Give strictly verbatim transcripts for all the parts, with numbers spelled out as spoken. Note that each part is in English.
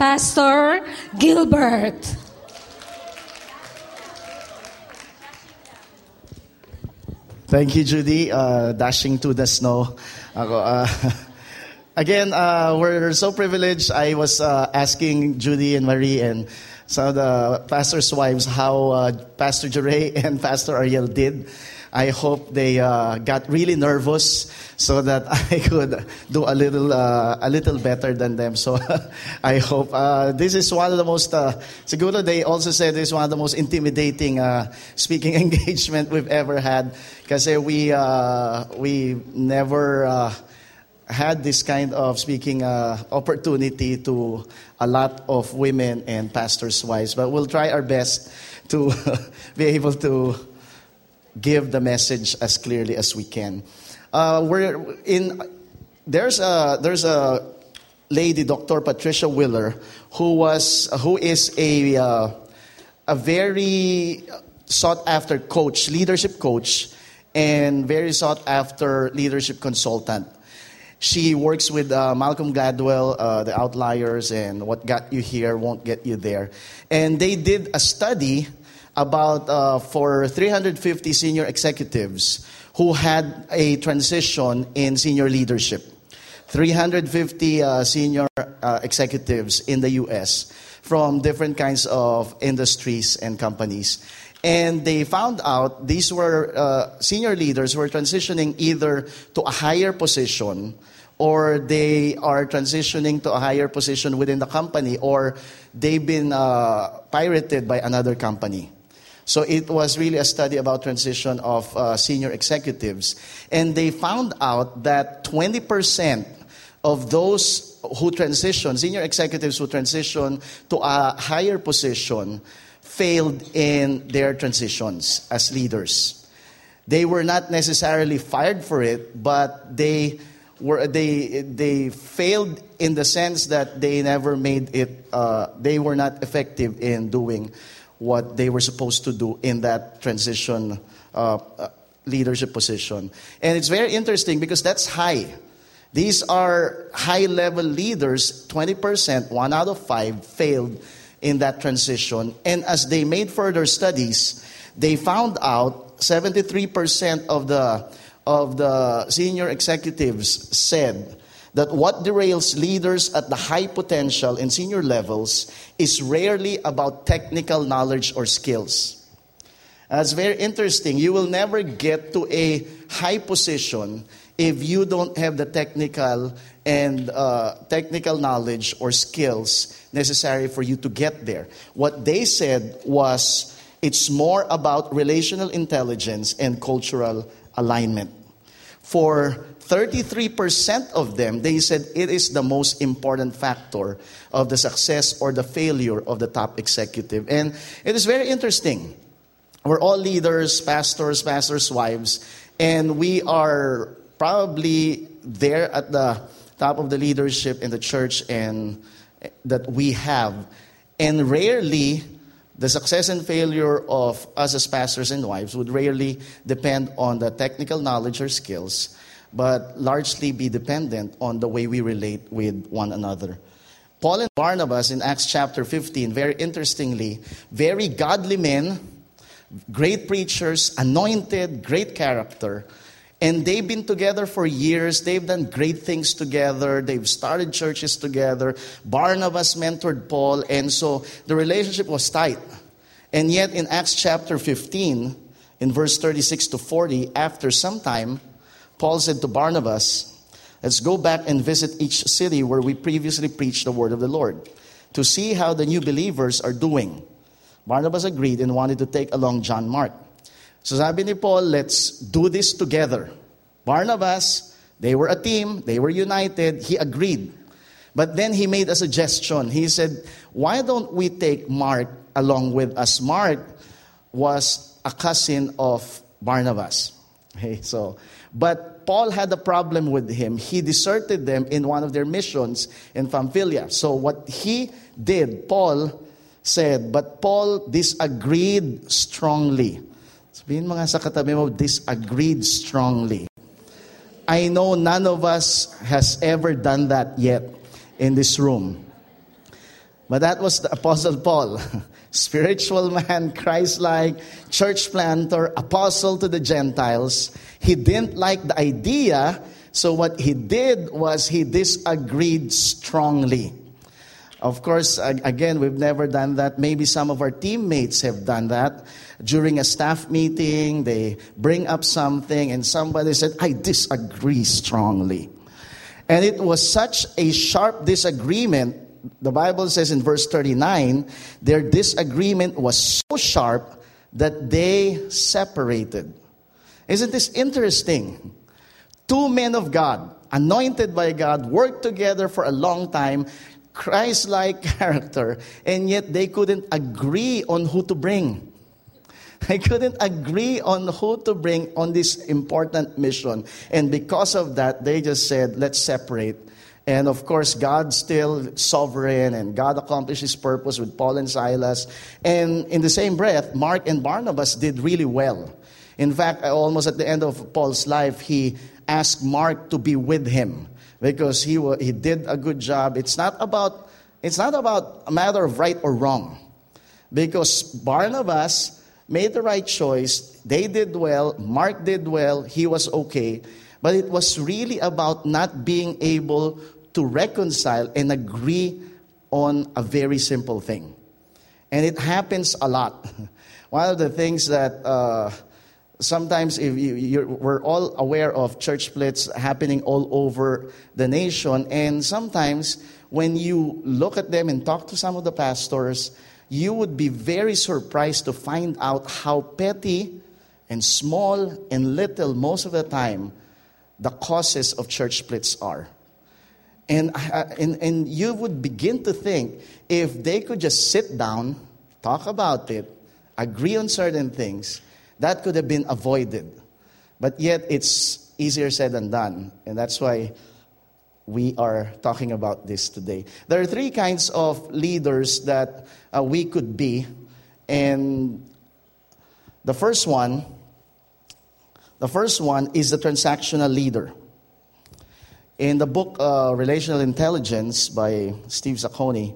Pastor Gilbert. Thank you, Judy. Uh, dashing to the snow. Ako, uh, again, uh, we're so privileged. I was uh, asking Judy and Marie and some of the pastors' wives how uh, Pastor Jure and Pastor Ariel did. I hope they uh, got really nervous so that I could do a little uh, a little better than them. So I hope uh, this is one of the most, uh, siguro they also said this is one of the most intimidating uh, speaking engagement we've ever had. Kasi we, uh, we never uh, had this kind of speaking uh, opportunity to a lot of women and pastors' wives. But we'll try our best to be able to give the message as clearly as we can. Uh, we're in. There's a there's a lady, Doctor Patricia Willer, who was who is a uh, a very sought after coach, leadership coach, and very sought after leadership consultant. She works with uh, Malcolm Gladwell, uh, The Outliers, and What Got You Here Won't Get You There, and they did a study about uh, for three hundred fifty senior executives who had a transition in senior leadership. three hundred fifty uh, senior uh, executives in the U S from different kinds of industries and companies. And they found out these were uh, senior leaders who were transitioning either to a higher position, or they are transitioning to a higher position within the company, or they've been uh, pirated by another company. So it was really a study about transition of uh, senior executives. And they found out that twenty percent of those who transition, senior executives who transition to a higher position, failed in their transitions as leaders. They were not necessarily fired for it, but they were they they failed in the sense that they never made it. Uh, they were not effective in doing what they were supposed to do in that transition uh, uh, leadership position. And it's very interesting because that's high. These are high-level leaders. twenty percent, one out of five, failed in that transition. And as they made further studies, they found out seventy-three percent of the of the senior executives said that what derails leaders at the high potential and senior levels is rarely about technical knowledge or skills. That's very interesting. You will never get to a high position if you don't have the technical and uh, technical knowledge or skills necessary for you to get there. What they said was it's more about relational intelligence and cultural alignment. For thirty-three percent of them, they said it is the most important factor of the success or the failure of the top executive. And it is very interesting. We're all leaders, pastors, pastors' wives, and we are probably there at the top of the leadership in the church and that we have. And rarely, the success and failure of us as pastors and wives would rarely depend on the technical knowledge or skills, but largely be dependent on the way we relate with one another. Paul and Barnabas in Acts chapter fifteen, very interestingly, very godly men, great preachers, anointed, great character, and they've been together for years. They've done great things together. They've started churches together. Barnabas mentored Paul, and so the relationship was tight. And yet in Acts chapter fifteen, in verse thirty-six to forty, after some time, Paul said to Barnabas, let's go back and visit each city where we previously preached the word of the Lord, to see how the new believers are doing. Barnabas agreed and wanted to take along John Mark. So sabi ni Paul, let's do this together. Barnabas, they were a team, they were united, he agreed. But then he made a suggestion. He said, why don't we take Mark along with us? Mark was a cousin of Barnabas. Okay, so, but Paul had a problem with him. He deserted them in one of their missions in Pamphylia. So what he did, Paul said, but Paul disagreed strongly. Sabihin mga sa katabi mo, disagreed strongly. I know none of us has ever done that yet in this room. But that was the Apostle Paul. Spiritual man, Christ-like, church planter, apostle to the Gentiles. He didn't like the idea, so what he did was he disagreed strongly. Of course, again, we've never done that. Maybe some of our teammates have done that. During a staff meeting, they bring up something and somebody said, I disagree strongly. And it was such a sharp disagreement. The Bible says in verse thirty-nine, their disagreement was so sharp that they separated. Isn't this interesting? Two men of God, anointed by God, worked together for a long time, Christ-like character, and yet they couldn't agree on who to bring. They couldn't agree on who to bring on this important mission. And because of that, they just said, let's separate. And of course, God's still sovereign, and God accomplished His purpose with Paul and Silas. And in the same breath, Mark and Barnabas did really well. In fact, almost at the end of Paul's life, he asked Mark to be with him because he he did a good job. It's not about it's not about a matter of right or wrong, because Barnabas made the right choice. They did well. Mark did well. He was okay. But it was really about not being able to reconcile and agree on a very simple thing. And it happens a lot. One of the things that uh, sometimes if you, you're, we're all aware of church splits happening all over the nation. And sometimes when you look at them and talk to some of the pastors, you would be very surprised to find out how petty and small and little most of the time the causes of church splits are. And, uh, and, and you would begin to think, if they could just sit down, talk about it, agree on certain things, that could have been avoided. But yet it's easier said than done. And that's why we are talking about this today. There are three kinds of leaders that uh, we could be. And the first one, the first one is the transactional leader. In the book uh, Relational Intelligence by Steve Zacconi,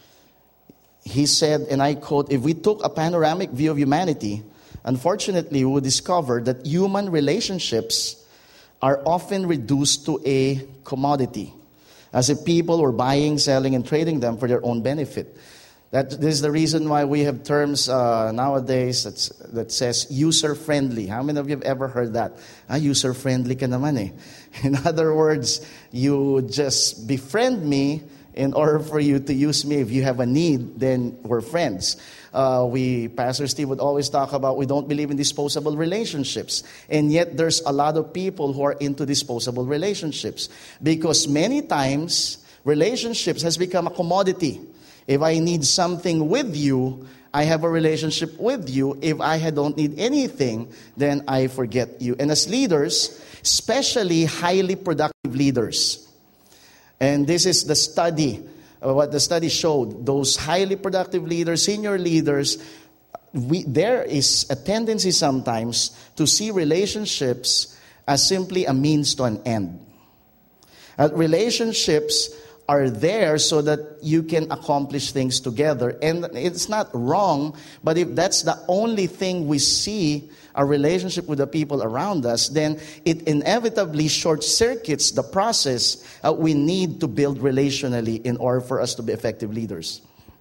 he said, and I quote, if we took a panoramic view of humanity, unfortunately, we would discover that human relationships are often reduced to a commodity, as if people were buying, selling, and trading them for their own benefit. That this is the reason why we have terms uh, nowadays that's, that says user-friendly. How many of you have ever heard that? Ah, user-friendly ka naman eh. In other words, you just befriend me in order for you to use me. If you have a need, then we're friends. Uh, we, Pastor Steve would always talk about we don't believe in disposable relationships. And yet there's a lot of people who are into disposable relationships. Because many times, relationships has become a commodity. If I need something with you, I have a relationship with you. If I don't need anything, then I forget you. And as leaders, especially highly productive leaders, and this is the study, uh, what the study showed, those highly productive leaders, senior leaders, we, there is a tendency sometimes to see relationships as simply a means to an end. Uh, relationships are there so that you can accomplish things together. And it's not wrong, but if that's the only thing we see, our relationship with the people around us, then it inevitably short-circuits the process uh, we need to build relationally in order for us to be effective leaders.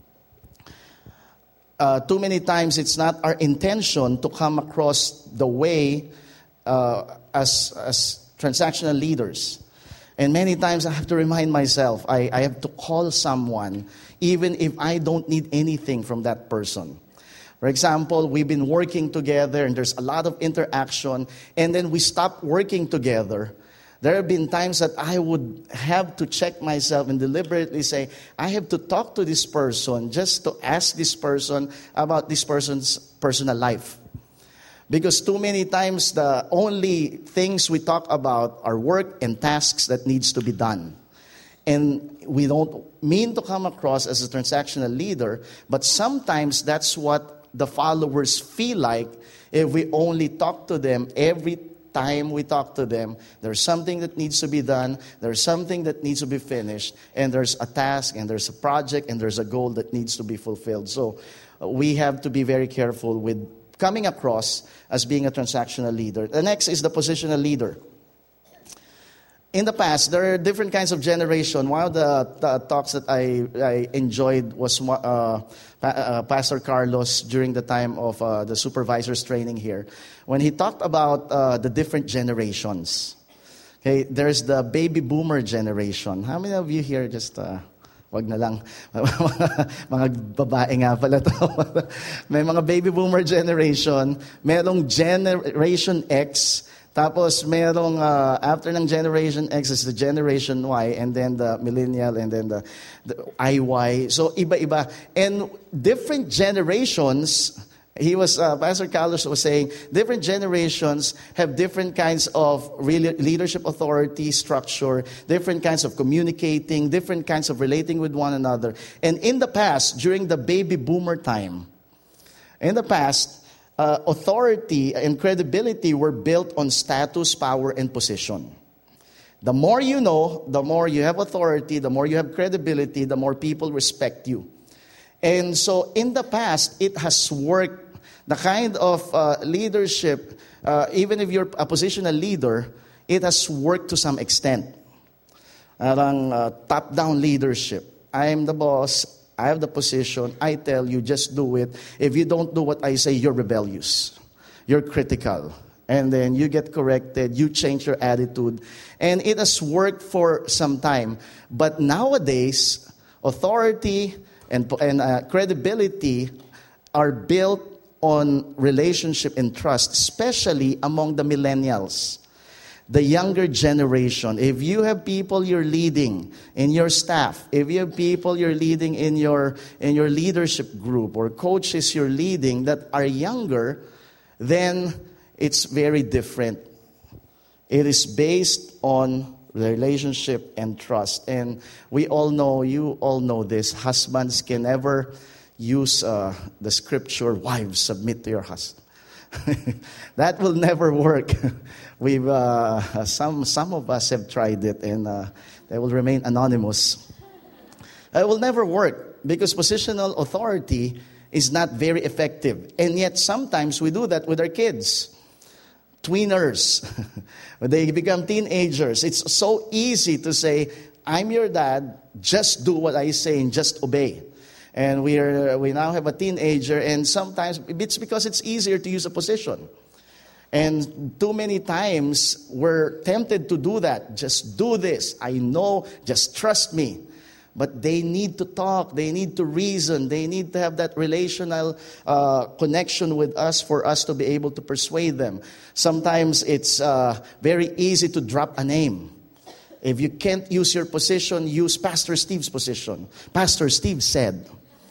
Uh, too many times it's not our intention to come across the way uh, as, as transactional leaders. And many times I have to remind myself, I, I have to call someone even if I don't need anything from that person. For example, we've been working together and there's a lot of interaction, and then we stop working together. There have been times that I would have to check myself and deliberately say, I have to talk to this person just to ask this person about this person's personal life. Because too many times the only things we talk about are work and tasks that needs to be done. And we don't mean to come across as a transactional leader, but sometimes that's what the followers feel like if we only talk to them every time we talk to them, there's something that needs to be done, there's something that needs to be finished, and there's a task, and there's a project, and there's a goal that needs to be fulfilled. So uh, we have to be very careful with coming across as being a transactional leader. The next is the positional leader. In the past, there are different kinds of generation. One of the, the talks that I, I enjoyed was uh, pa- uh, Pastor Carlos during the time of uh, the supervisor's training here, when he talked about uh, the different generations. Okay, there's the baby boomer generation. How many of you here just... Uh, wag na lang. Mga babae nga pala to. May mga baby boomer generation. Merong Generation X. Tapos merong, uh, after ng Generation X is the Generation Y, and then the Millennial, and then the, the I Y. So iba-iba. And different generations, he was, uh, Pastor Carlos was saying, different generations have different kinds of leadership authority structure, different kinds of communicating, different kinds of relating with one another. And in the past, during the baby boomer time, in the past, Uh, authority and credibility were built on status, power, and position. The more you know, the more you have authority, the more you have credibility, the more people respect you. And so in the past, it has worked. The kind of uh, leadership, uh, even if you're a positional leader, it has worked to some extent. Parang uh, top-down leadership. I am the boss. I have the position. I tell you, just do it. If you don't do what I say, you're rebellious. You're critical. And then you get corrected. You change your attitude. And it has worked for some time. But nowadays, authority and, and uh, credibility are built on relationship and trust, especially among the millennials. The younger generation. If you have people you're leading in your staff, if you have people you're leading in your in your leadership group, or coaches you're leading that are younger, then it's very different. It is based on relationship and trust. And we all know, you all know this, husbands can never use uh, the scripture, wives, submit to your husband. That will never work. We've uh, some some of us have tried it, and uh, they will remain anonymous. It will never work because positional authority is not very effective, and yet sometimes we do that with our kids, tweeners. When they become teenagers, it's so easy to say, "I'm your dad. Just do what I say and just obey." And we are we now have a teenager, and sometimes it's because it's easier to use a position. And too many times we're tempted to do that. Just do this. I know. Just trust me. But they need to talk. They need to reason. They need to have that relational uh, connection with us for us to be able to persuade them. Sometimes it's uh, very easy to drop a name. If you can't use your position, use Pastor Steve's position. Pastor Steve said.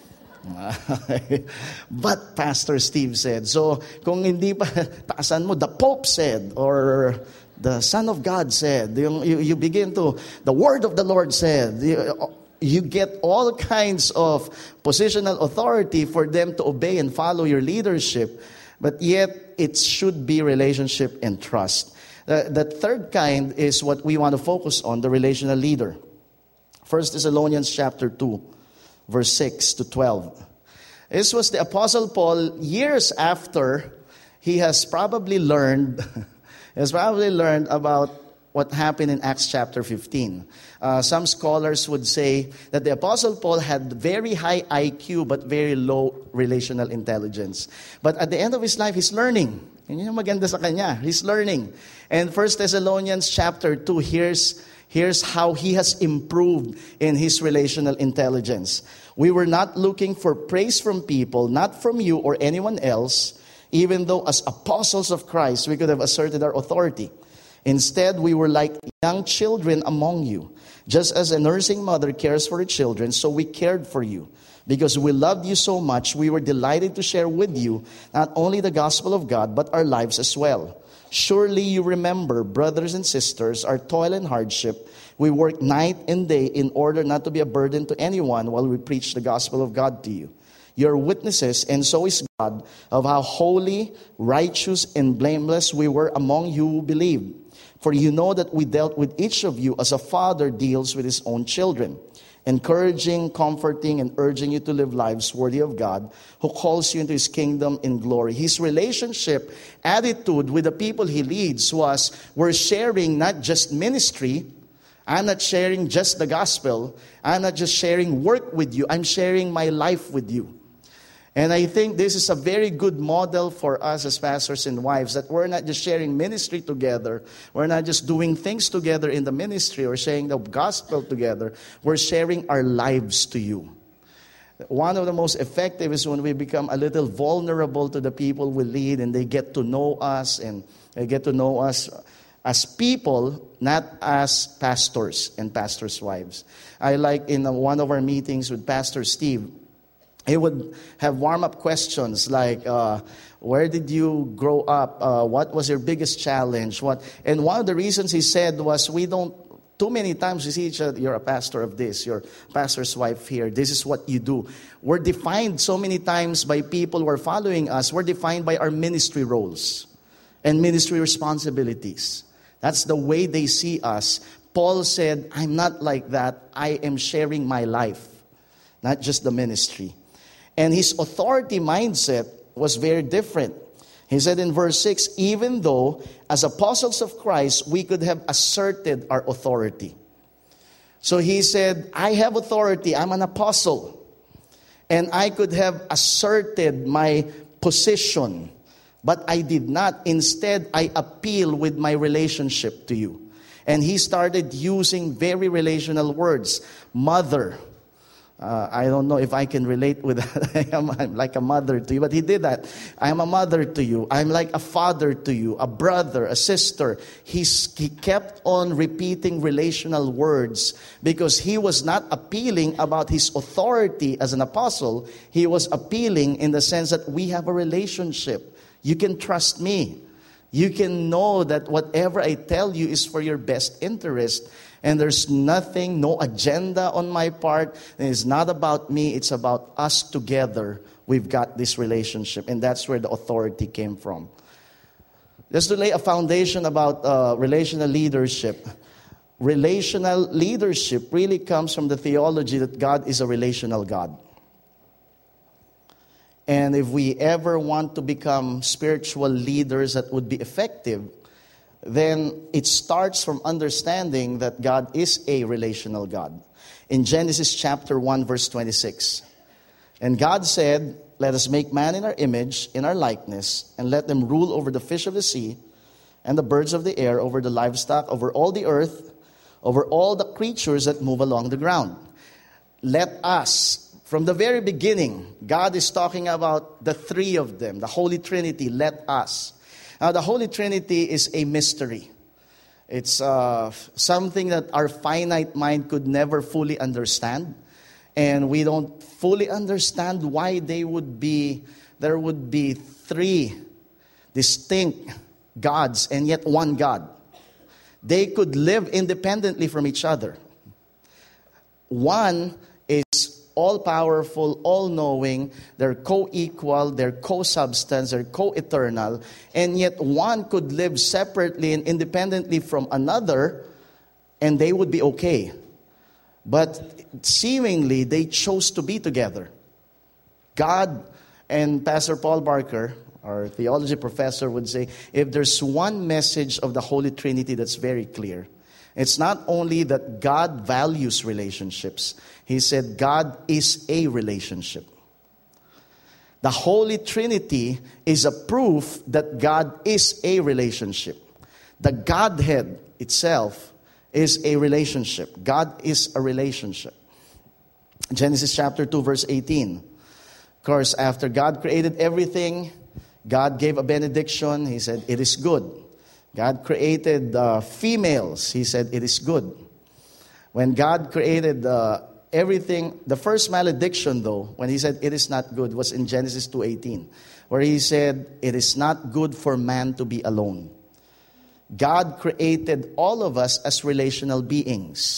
But Pastor Steve said. So kung hindi pa taasan mo, the Pope said, or the Son of God said. You, you begin to, the Word of the Lord said. You, you get all kinds of positional authority for them to obey and follow your leadership. But yet it should be relationship and trust. The, the third kind is what we want to focus on, the relational leader. First Thessalonians chapter two. Verse six to twelve. This was the Apostle Paul years after he has probably learned, has probably learned about what happened in Acts chapter fifteen. Uh, some scholars would say that the Apostle Paul had very high I Q but very low relational intelligence. But at the end of his life, he's learning. Yun yung maganda sa kanya. He's learning. And First Thessalonians chapter two, here's Here's how he has improved in his relational intelligence. We were not looking for praise from people, not from you or anyone else, even though as apostles of Christ, we could have asserted our authority. Instead, we were like young children among you. Just as a nursing mother cares for her children, so we cared for you. Because we loved you so much, we were delighted to share with you not only the gospel of God, but our lives as well. Surely you remember, brothers and sisters, our toil and hardship. We work night and day in order not to be a burden to anyone while we preach the gospel of God to you. You're witnesses, and so is God, of how holy, righteous, and blameless we were among you who believed. For you know that we dealt with each of you as a father deals with his own children, encouraging, comforting, and urging you to live lives worthy of God, who calls you into his kingdom in glory. His relationship attitude with the people he leads was, we're sharing not just ministry. I'm not sharing just the gospel. I'm not just sharing work with you. I'm sharing my life with you. And I think this is a very good model for us as pastors and wives, that we're not just sharing ministry together. We're not just doing things together in the ministry or sharing the gospel together. We're sharing our lives to you. One of the most effective is when we become a little vulnerable to the people we lead, and they get to know us, and they get to know us as people, not as pastors and pastors' wives. I like in one of our meetings with Pastor Steve, he would have warm-up questions like, uh, where did you grow up? Uh, what was your biggest challenge? What? And one of the reasons he said was, we don't, too many times we see each other, you're a pastor of this, you're a pastor's wife here, this is what you do. We're defined so many times by people who are following us. We're defined by our ministry roles and ministry responsibilities. That's the way they see us. Paul said, I'm not like that. I am sharing my life, not just the ministry. And his authority mindset was very different. He said in verse six, even though as apostles of Christ, we could have asserted our authority. So he said, I have authority. I'm an apostle. And I could have asserted my position. But I did not. Instead, I appeal with my relationship to you. And he started using very relational words. Mother. Uh, I don't know if I can relate with that. I am, I'm like a mother to you. But he did that. I'm a mother to you. I'm like a father to you. A brother, a sister. He's, he kept on repeating relational words because he was not appealing about his authority as an apostle. He was appealing in the sense that we have a relationship. You can trust me. You can know that whatever I tell you is for your best interest. And there's nothing, no agenda on my part. And it's not about me. It's about us together. We've got this relationship. And that's where the authority came from. Just to lay a foundation about uh, relational leadership. Relational leadership really comes from the theology that God is a relational God. And if we ever want to become spiritual leaders that would be effective, then it starts from understanding that God is a relational God. In Genesis chapter one, verse twenty-six. And God said, let us make man in our image, in our likeness, and let them rule over the fish of the sea, and the birds of the air, over the livestock, over all the earth, over all the creatures that move along the ground. Let us. From the very beginning, God is talking about the three of them, the Holy Trinity, let us. Now, the Holy Trinity is a mystery. It's uh, something that our finite mind could never fully understand. And we don't fully understand why they would be, there would be three distinct gods and yet one God. They could live independently from each other. One is all-powerful, all-knowing, they're co-equal, they're co-substance, they're co-eternal, and yet one could live separately and independently from another, and they would be okay. But seemingly, they chose to be together. God and Pastor Paul Barker, our theology professor, would say, if there's one message of the Holy Trinity that's very clear, it's not only that God values relationships. He said God is a relationship. The Holy Trinity is a proof that God is a relationship. The Godhead itself is a relationship. God is a relationship. Genesis chapter two, verse eighteen. Of course, after God created everything, God gave a benediction. He said, it is good. God created uh, females. He said, it is good. When God created uh, everything, the first malediction, though, when he said, it is not good, was in Genesis two eighteen, where he said, it is not good for man to be alone. God created all of us as relational beings.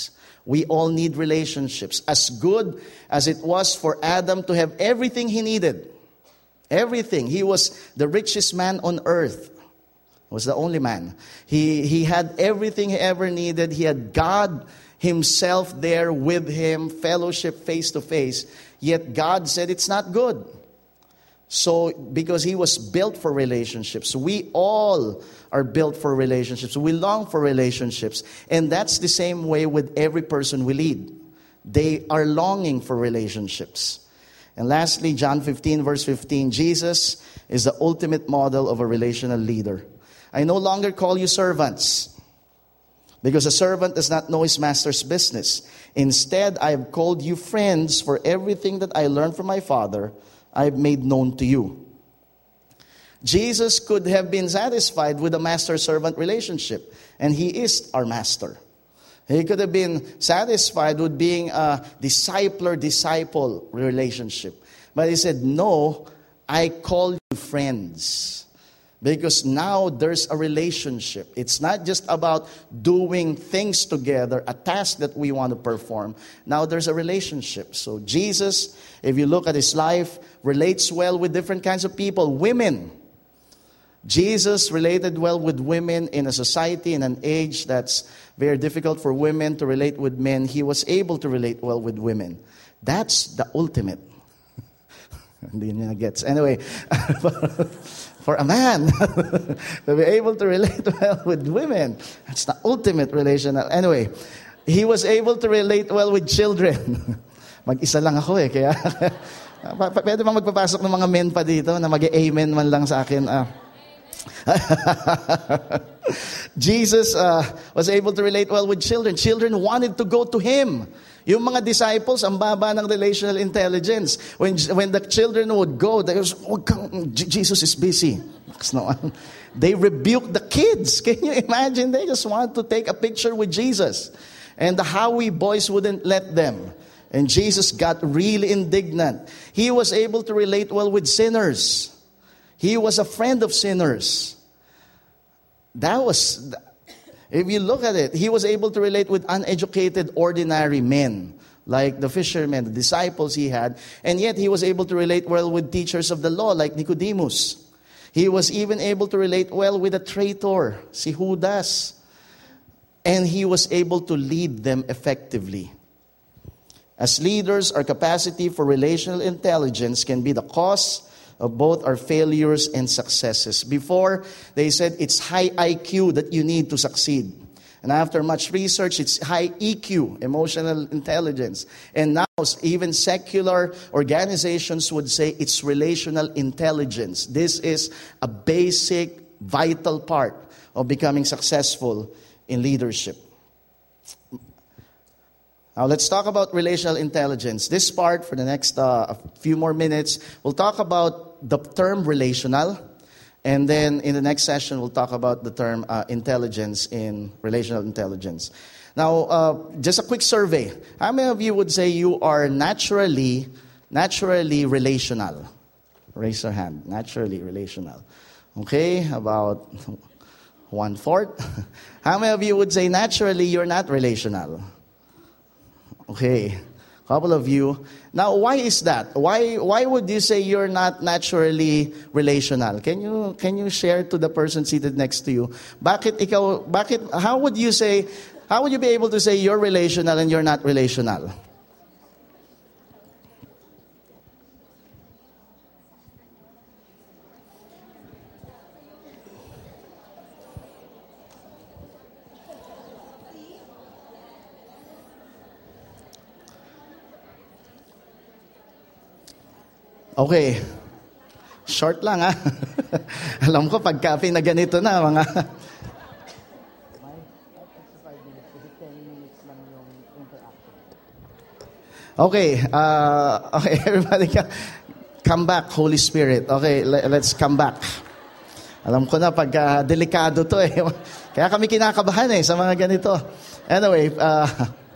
We all need relationships. As good as it was for Adam to have everything he needed. Everything. He was the richest man on earth. He was the only man. He, he had everything he ever needed. He had God himself there with him, fellowship face to face. Yet God said it's not good. So, because he was built for relationships. We all are built for relationships. We long for relationships. And that's the same way with every person we lead. They are longing for relationships. And lastly, John fifteen, verse fifteen, Jesus is the ultimate model of a relational leader. I no longer call you servants, because a servant does not know his master's business. Instead, I have called you friends, for everything that I learned from my Father, I have made known to you. Jesus could have been satisfied with a master-servant relationship, and he is our master. He could have been satisfied with being a discipler-disciple relationship. But he said, no, I call you friends. Because now there's a relationship. It's not just about doing things together, a task that we want to perform. Now there's a relationship. So Jesus, if you look at his life, relates well with different kinds of people. Women. Jesus related well with women in a society, in an age that's very difficult for women to relate with men. He was able to relate well with women. That's the ultimate. Hindi niya gets. Anyway, for a man to be able to relate well with women, that's the ultimate relational. Anyway, he was able to relate well with children. Mag-isa lang ako eh, kaya pwede bang magpapasok ng mga men pa dito na mag-amen man lang sa akin? Ah. Jesus uh, was able to relate well with children. Children wanted to go to him. Yung mga disciples, ang baba ng relational intelligence. When when the children would go, they was, oh, Jesus is busy. They rebuked the kids. Can you imagine? They just wanted to take a picture with Jesus. And the Howie boys wouldn't let them. And Jesus got really indignant. He was able to relate well with sinners. He was a friend of sinners. That was... If you look at it, he was able to relate with uneducated, ordinary men, like the fishermen, the disciples he had. And yet he was able to relate well with teachers of the law, like Nicodemus. He was even able to relate well with a traitor, si Judas. And he was able to lead them effectively. As leaders, our capacity for relational intelligence can be the cause of both our failures and successes. Before, they said it's high I Q that you need to succeed. And after much research, it's high E Q, emotional intelligence. And now, even secular organizations would say it's relational intelligence. This is a basic, vital part of becoming successful in leadership. Now, let's talk about relational intelligence. This part, for the next uh, few more minutes, we'll talk about the term relational. And then in the next session, we'll talk about the term uh, intelligence in relational intelligence. Now, uh, just a quick survey. How many of you would say you are naturally, naturally relational? Raise your hand. Naturally relational. Okay, about one-fourth. How many of you would say naturally you're not relational? Okay, a couple of you. Now, why is that? Why why would you say you're not naturally relational? Can you can you share to the person seated next to you? Bakit ikaw, bakit, how would you say, how would you be able to say you're relational and you're not relational? Okay. Short lang, ha? Alam ko, pagka na ganito na, mga... Okay. Uh, okay, everybody, come back, Holy Spirit. Okay, let's come back. Alam ko na, pagka delikado to eh. Kaya kami kinakabahan eh, sa mga ganito. Anyway, uh,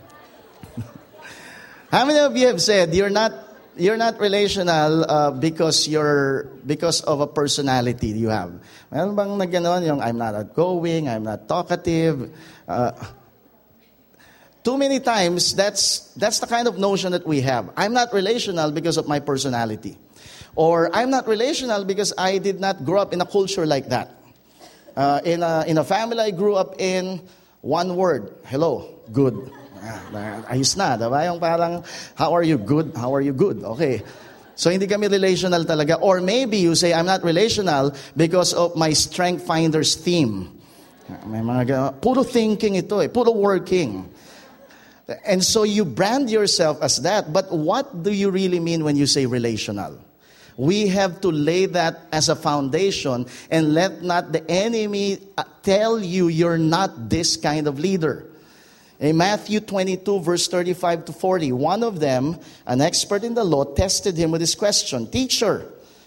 how many of you have said you're not You're not relational uh, because you're because of a personality you have. Meron bang nagganon yung I'm not outgoing, I'm not talkative. Uh, Too many times, that's that's the kind of notion that we have. I'm not relational because of my personality. Or I'm not relational because I did not grow up in a culture like that. Uh, in, a, in a family I grew up in, one word, hello, good. Ah, ayos na, diba? Yung parang, how are you? Good. How are you? Good. Okay. So hindi kami relational talaga. Or maybe you say, I'm not relational because of my Strength Finders theme. May mga, puro thinking ito eh, puro working. And so you brand yourself as that. But what do you really mean when you say relational? We have to lay that as a foundation and let not the enemy tell you you're not this kind of leader. In Matthew twenty-two, verse thirty-five to forty, one of them, an expert in the law, tested him with this question. Teacher,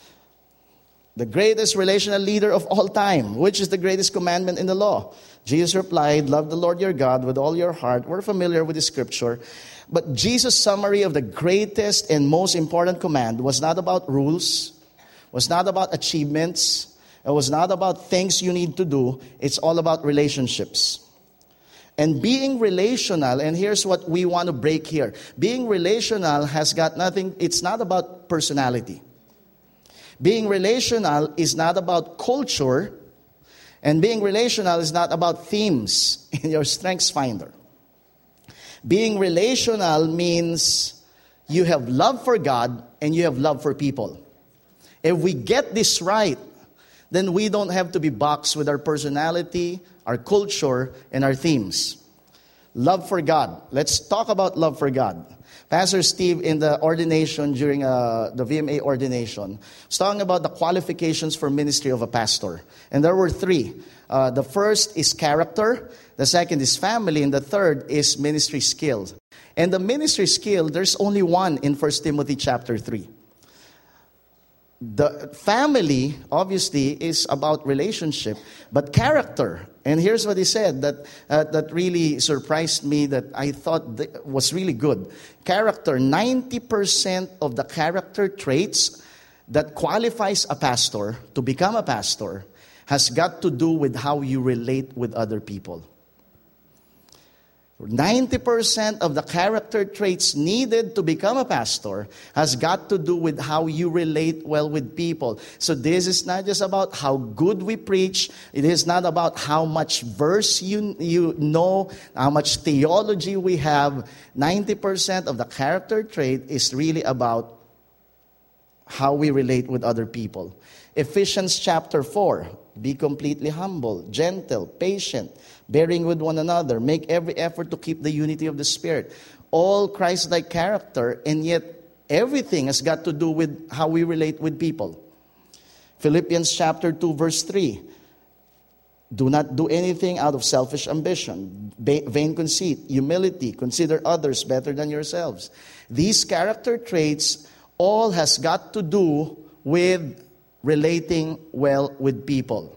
the greatest relational leader of all time, which is the greatest commandment in the law? Jesus replied, love the Lord your God with all your heart. We're familiar with the scripture. But Jesus' summary of the greatest and most important command was not about rules, was not about achievements, it was not about things you need to do. It's all about relationships. And being relational, and here's what we want to break here. Being relational has got nothing, it's not about personality. Being relational is not about culture, and being relational is not about themes in your Strengths Finder. Being relational means you have love for God and you have love for people. If we get this right, then we don't have to be boxed with our personality, our culture, and our themes. Love for God. Let's talk about love for God. Pastor Steve, in the ordination, during uh, the V M A ordination, was talking about the qualifications for ministry of a pastor. And there were three. Uh, the first is character. The second is family. And the third is ministry skills. And the ministry skill, there's only one in First Timothy chapter three. The family, obviously, is about relationship, but character. And here's what he said that uh, that really surprised me, that I thought th- was really good. Character, ninety percent of the character traits that qualifies a pastor to become a pastor has got to do with how you relate with other people. ninety percent of the character traits needed to become a pastor has got to do with how you relate well with people. So this is not just about how good we preach. It is not about how much verse you, you know, how much theology we have. ninety percent of the character trait is really about how we relate with other people. Ephesians chapter four, be completely humble, gentle, patient, bearing with one another. Make every effort to keep the unity of the Spirit. All Christ-like character, and yet everything has got to do with how we relate with people. Philippians chapter two, verse three. Do not do anything out of selfish ambition, vain conceit, humility. Consider others better than yourselves. These character traits all has got to do with relating well with people.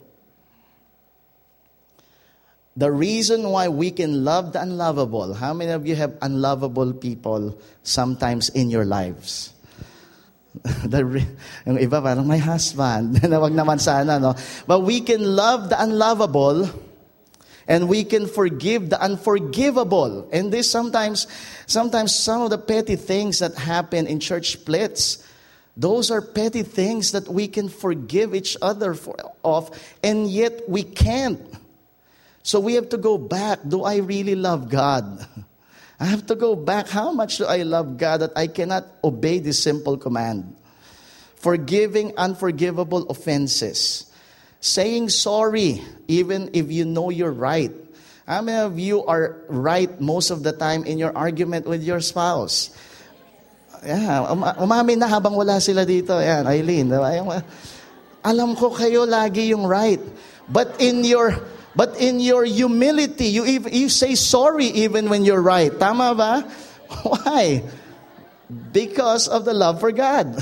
The reason why we can love the unlovable. How many of you have unlovable people sometimes in your lives? the re- yung iba parang my husband. Wag naman sana, no? But we can love the unlovable and we can forgive the unforgivable. And this sometimes, sometimes some of the petty things that happen in church splits, those are petty things that we can forgive each other for, of, and yet we can't. So we have to go back. Do I really love God? I have to go back. How much do I love God that I cannot obey this simple command? Forgiving unforgivable offenses. Saying sorry even if you know you're right. How many of you are right most of the time in your argument with your spouse? Yeah, um, umamin na habang wala sila dito. Yan, Eileen. Alam ko kayo lagi yung right. But in your but in your humility, you even, you say sorry even when you're right. Tama ba? Why? Because of the love for God.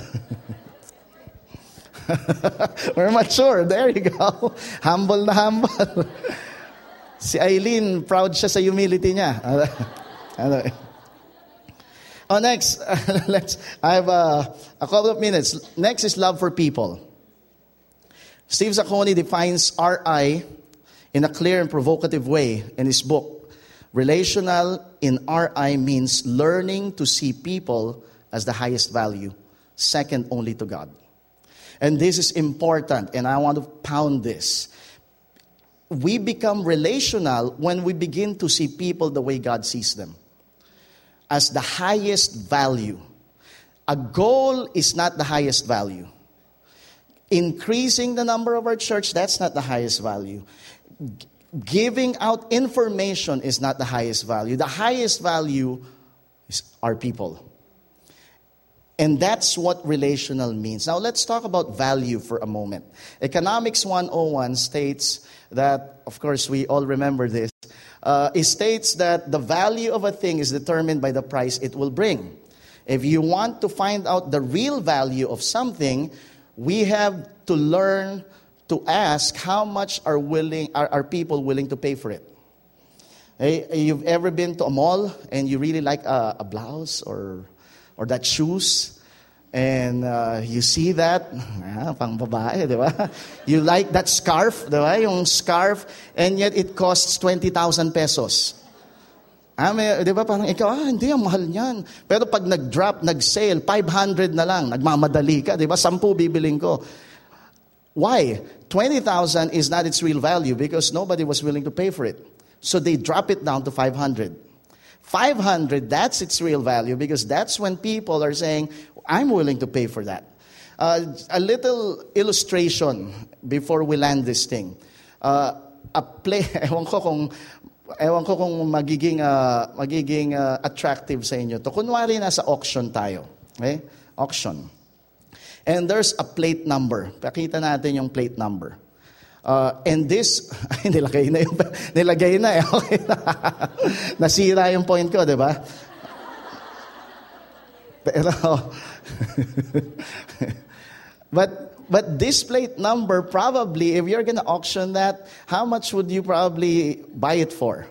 We're mature. There you go. Humble na humble. Si Eileen, proud siya sa humility niya. Ano? Oh, next, uh, let's. I have a, a couple of minutes. Next is love for people. Steve Zacconi defines R I in a clear and provocative way in his book, Relational in R I means learning to see people as the highest value, second only to God. And this is important, and I want to pound this. We become relational when we begin to see people the way God sees them, as the highest value. A goal is not the highest value. Increasing the number of our church, that's not the highest value. G- giving out information is not the highest value. The highest value is our people. And that's what relational means. Now let's talk about value for a moment. Economics one oh one states that, of course we all remember this, uh, it states that the value of a thing is determined by the price it will bring. If you want to find out the real value of something, we have to learn to ask how much are willing are, are people willing to pay for it. Hey, you've ever been to a mall and you really like a, a blouse or or that shoes, and uh, you see that, ah, pang babae, di ba? You like that scarf, di ba? Yung scarf, and yet it costs twenty thousand pesos. Ah, may, di ba parang ikaw, ah, hindi, ang mahal niyan. Pero pag nag-drop, nag-sale, five hundred na lang, nagmamadali ka, di ba? Sampu bibiling ko. Why? twenty thousand is not its real value because nobody was willing to pay for it. So they drop it down to five hundred. five hundred, that's its real value because that's when people are saying, I'm willing to pay for that. Uh, a little illustration before we land this thing. Uh, a play, ewan ko kung, ewan ko kung magiging, uh, magiging uh, attractive sa inyo to. Kunwari nasa auction tayo. Okay? Auction. And there's a plate number. Pakita natin yung plate number. Uh, and this, ay, nilagay na yung, nilagay na eh. Okay. Nasira yung point ko, di ba? Pero, but, but this plate number, probably, if you're gonna auction that, how much would you probably buy it for?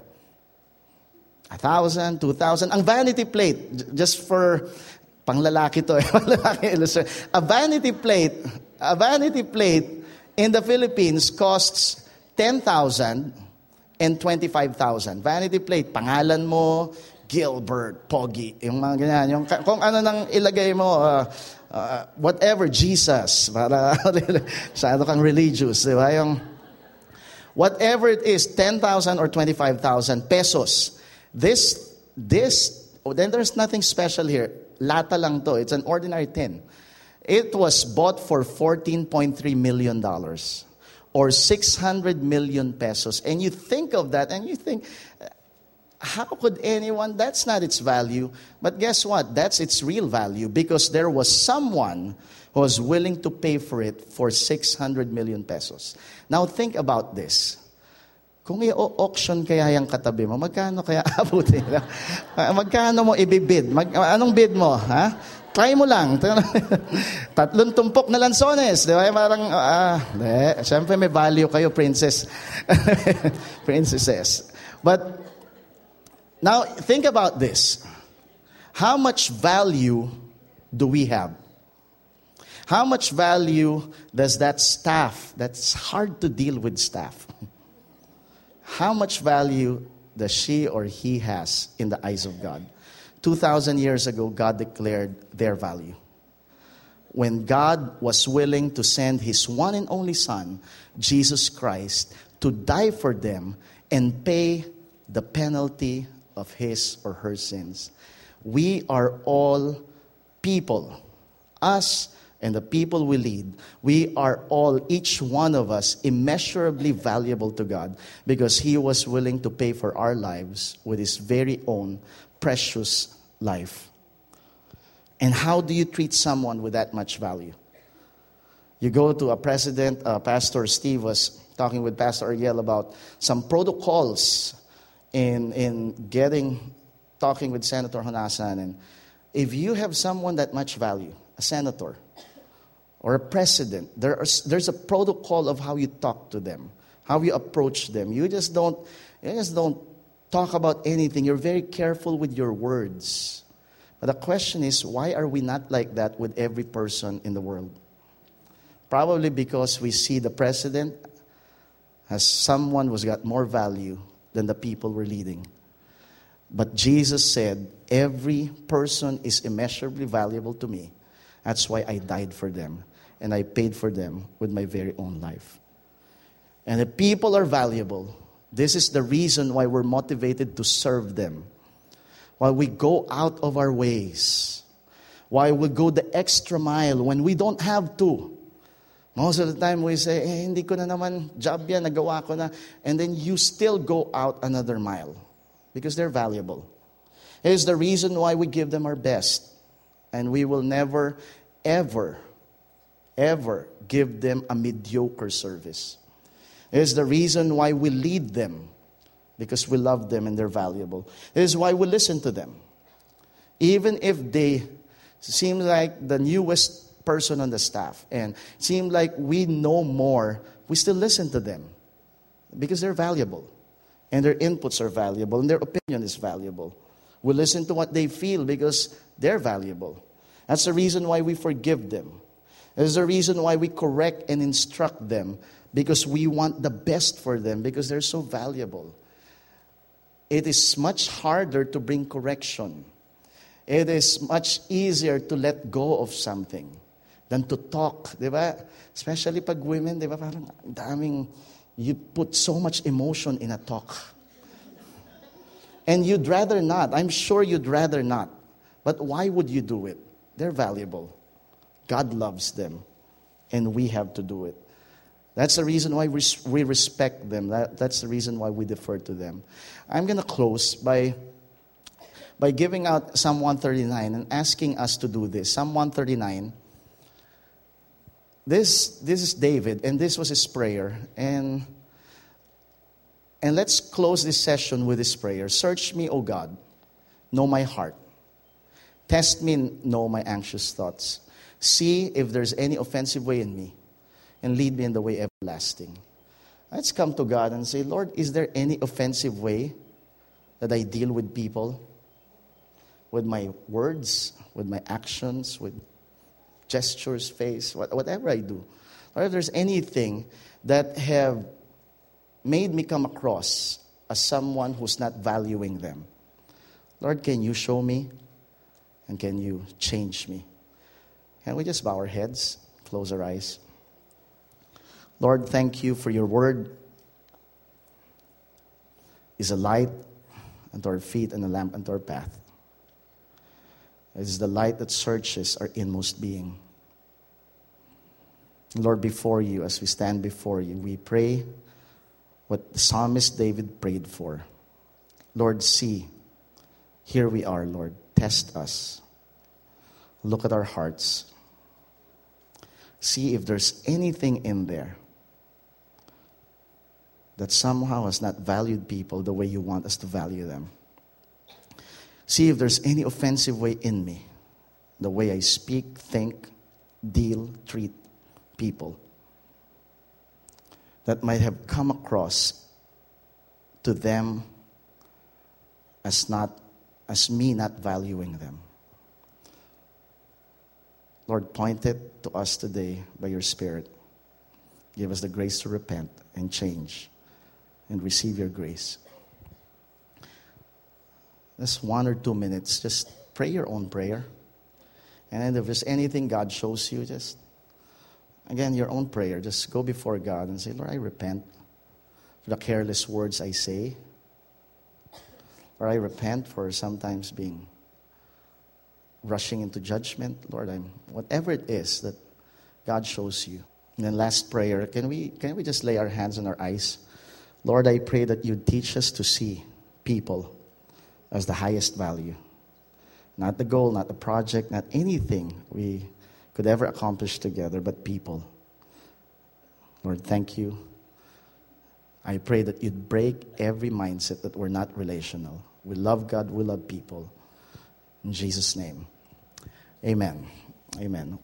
A thousand, two thousand. Ang vanity plate, just for, panglalaki to eh. Panglalaki illustration. A vanity plate, a vanity plate, in the Philippines, costs ten thousand and twenty-five thousand. Vanity plate, pangalan mo, Gilbert, Pogi, yung mga ganyan. Yung, kung ano nang ilagay mo, uh, uh, whatever, Jesus, para masyado kang religious, di ba? Yung, whatever it is, ten thousand or twenty-five thousand pesos. This, this, oh, then there's nothing special here. Lata lang to. It's an ordinary tin. It was bought for fourteen point three million dollars or six hundred million pesos. And you think of that and you think, how could anyone, that's not its value. But guess what? That's its real value because there was someone who was willing to pay for it for six hundred million pesos. Now think about this. Kung i-auction kaya yung katabi mo, magkano kaya abutin? Magkano mo ibibid? Mag, anong bid mo? Ha? Try mo lang. Tatlong tumpok na lansones. Di ba? Parang, ah, di. Siyempre may value kayo, princess. Princesses. But, now, think about this. How much value do we have? How much value does that staff, that's hard to deal with staff, how much value does she or he has in the eyes of God? Two thousand years ago, God declared their value. When God was willing to send His one and only Son, Jesus Christ, to die for them and pay the penalty of his or her sins. We are all people. Us and the people we lead, we are all, each one of us, immeasurably valuable to God because He was willing to pay for our lives with His very own precious life. And how do you treat someone with that much value? You go to a president, uh, Pastor Steve was talking with Pastor Ariel about some protocols in in getting, talking with Senator Honasan. And if you have someone that much value, a senator or a president, there are, there's a protocol of how you talk to them, how you approach them. You just don't, you just don't talk about anything. You're very careful with your words. But the question is, why are we not like that with every person in the world? Probably because we see the president as someone who's got more value than the people we're leading. But Jesus said, every person is immeasurably valuable to me. That's why I died for them. And I paid for them with my very own life. And if people are valuable, this is the reason why we're motivated to serve them. While we go out of our ways. Why we go the extra mile when we don't have to. Most of the time we say, eh, hindi ko na naman job yan, nagawa ko na. And then you still go out another mile. Because they're valuable. It is the reason why we give them our best. And we will never, ever, ever give them a mediocre service. It is the reason why we lead them. Because we love them and they're valuable. It is why we listen to them. Even if they seem like the newest person on the staff and seem like we know more, we still listen to them. Because they're valuable. And their inputs are valuable. And their opinion is valuable. We listen to what they feel because they're valuable. That's the reason why we forgive them. That's the reason why we correct and instruct them. Because we want the best for them. Because they're so valuable. It is much harder to bring correction. It is much easier to let go of something than to talk. Diba? Especially pag women, diba? Parang daming, you put so much emotion in a talk. And you'd rather not. I'm sure you'd rather not. But why would you do it? They're valuable. God loves them. And we have to do it. That's the reason why we, we respect them. That, that's the reason why we defer to them. I'm going to close by, by giving out Psalm one thirty-nine and asking us to do this. Psalm one thirty-nine. This, this is David, and this was his prayer. And, and let's close this session with this prayer. Search me, O God. Know my heart. Test me and know my anxious thoughts. See if there's any offensive way in me. And lead me in the way everlasting. Let's come to God and say, Lord, is there any offensive way that I deal with people? With my words, with my actions, with gestures, face, whatever I do. Or if there's anything that have made me come across as someone who's not valuing them. Lord, can you show me? And can you change me? Can we just bow our heads, close our eyes? Lord, thank you for your word. Is a light unto our feet and a lamp unto our path. It is the light that searches our inmost being. Lord, before you, as we stand before you, we pray what the psalmist David prayed for. Lord, see, here we are, Lord. Test us. Look at our hearts. See if there's anything in there that somehow has not valued people the way you want us to value them. See if there's any offensive way in me, the way I speak, think, deal, treat people, that might have come across to them as not, as me not valuing them. Lord, point it to us today by your Spirit. Give us the grace to repent and change and receive your grace. Just one or two minutes, just pray your own prayer. And if there's anything God shows you, just, again, your own prayer. Just go before God and say, Lord, I repent for the careless words I say. Or I repent for sometimes being rushing into judgment. Lord, I'm whatever it is that God shows you. And then last prayer, can we can we just lay our hands on our eyes? Lord, I pray that you teach us to see people as the highest value. Not the goal, not the project, not anything we could ever accomplish together, but people. Lord, thank you. I pray that you'd break every mindset that we're not relational. We love God, we love people. In Jesus' name, amen. Amen.